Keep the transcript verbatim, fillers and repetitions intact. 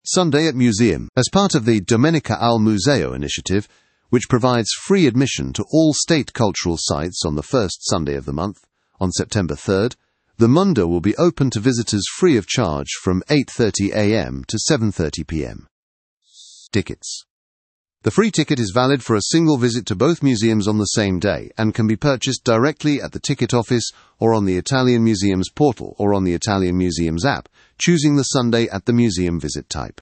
Sunday at Museum. As part of the Domenica al Museo initiative, which provides free admission to all state cultural sites on the first Sunday of the month, on September third, the Mundo will be open to visitors free of charge from eight thirty a m to seven thirty p m Tickets. The free ticket is valid for a single visit to both museums on the same day and can be purchased directly at the ticket office or on the Italian Museum's portal or on the Italian Museum's app, choosing the Sunday at the museum visit type.